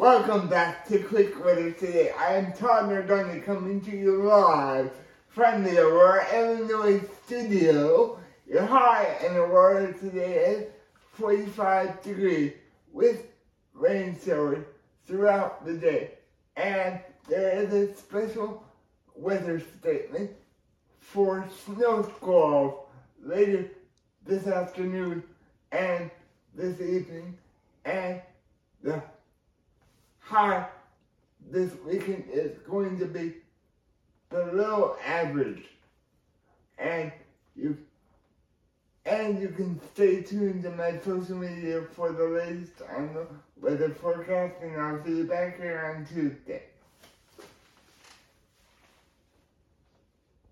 Welcome back to Quick Weather Today. I am Todd Nardoni coming to you live from the Aurora, Illinois studio. Your high in Aurora today is 45 degrees with rain showers throughout the day. And there is a special weather statement for snow squalls later this afternoon and this evening, and the high this weekend is going to be below average, and you can stay tuned to my social media for the latest on the weather forecast, and I'll see you back here on Tuesday.